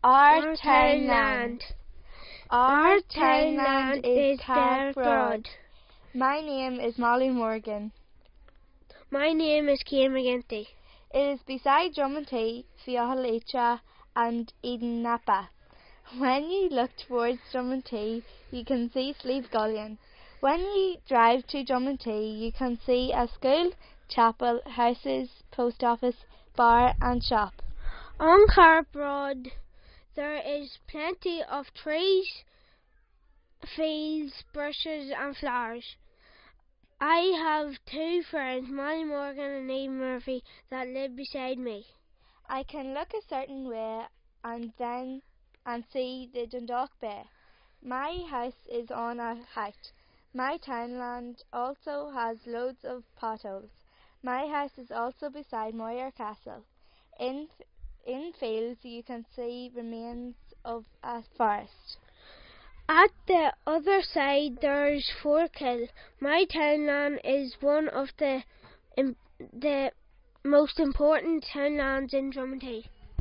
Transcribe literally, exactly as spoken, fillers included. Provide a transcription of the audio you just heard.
Our townland. Our townland is Carrick Broad. My name is Molly Morgan. My name is Cian McGinty. It is beside Drummondtee, Fiachal and Eden Napa. When you look towards Drummondtee, you can see Slieve Gullion. When you drive to Drummondtee, you can see a school, chapel, houses, post office, bar and shop. On Carrick Broad there is plenty of trees, fields, bushes and flowers. I have two friends, Molly Morgan and Eve Murphy, that live beside me. I can look a certain way and then and see the Dundalk Bay. My house is on a height. My townland also has loads of potholes. My house is also beside Moyer Castle. In in fields you can see remains of a forest. At the other side there's Forkhill. My townland is one of the um, the most important townlands in Drummondtee.